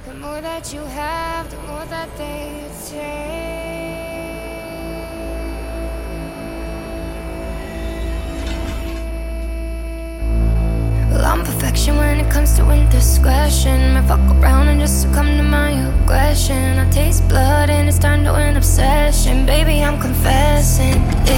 The more that you have, the more that they take. Well, I'm perfection when it comes to indiscretion. I fuck around and just succumb to my aggression. I taste blood and it's turned to an obsession. Baby, I'm confessing,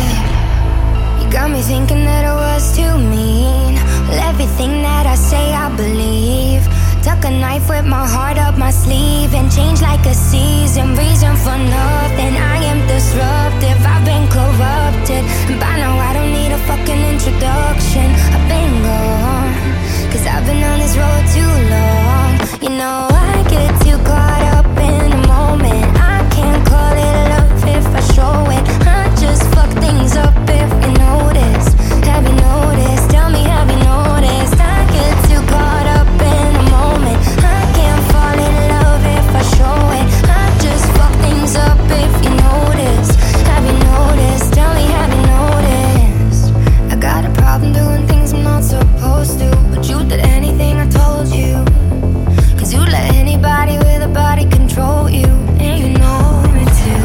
yeah. You got me thinking that I was too mean. Well, everything that I say I believe. Tuck a knife with my heart up my sleeve and change like a season. Reason for nothing, I am disruptive. I've been corrupted, and by now I don't need a fucking introduction. I've been gone, cause I've been on this road too long. You know I get too caught up in the moment. I can't call it love if I show it. I just fuck things up if you notice. Have you noticed? Tell me, have you noticed? I get too caught up in the moment. I can't fall in love if I show it. I just fuck things up if you notice. Have you noticed? Tell me, have you noticed? I got a problem doing things I'm not supposed to, but you did anything I told you. Cause you let anybody with a body control you, and you know me too.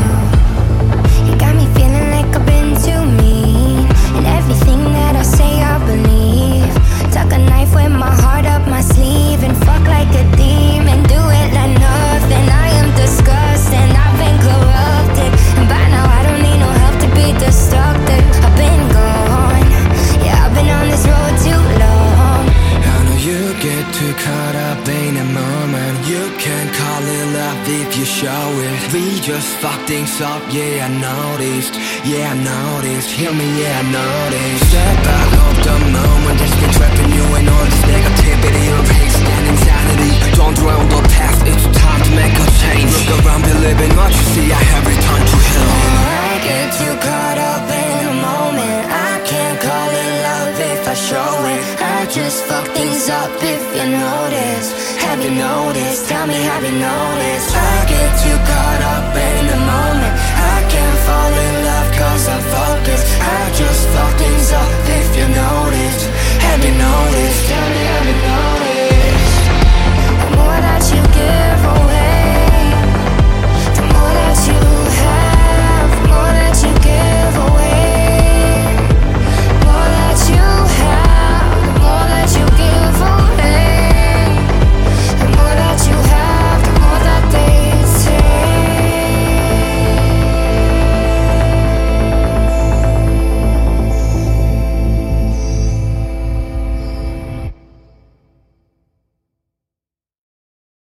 You got me feeling like I've been too mean, and everything that I say I believe. Tuck a knife with my heart up my sleeve and fuck like a demon. Do it like nothing. I am disgusting. I've been corrupted, and by now I don't need no help to be destructive. I've been gone. Yeah, I've been on this road too long. I know you get too caught up in a moment. You can't call it love if you show it. We just fuck things up, yeah I noticed. Yeah I noticed, hear me, yeah I noticed. Step back of the moment, just been trapping you in all this negativity of haste and insanity. Don't dwell on the past, it's time to make a change. Look around, believe in what you see, I have returned to hell. I get too caught up in the moment. I can't call it love if I show it. I just fuck things up if you notice. Have you noticed? Tell me, have you noticed? I get too caught up in the moment. I can't fall in love cause I'm focused. I just fuck things up if you noticed. Have you noticed? Tell me, have you noticed?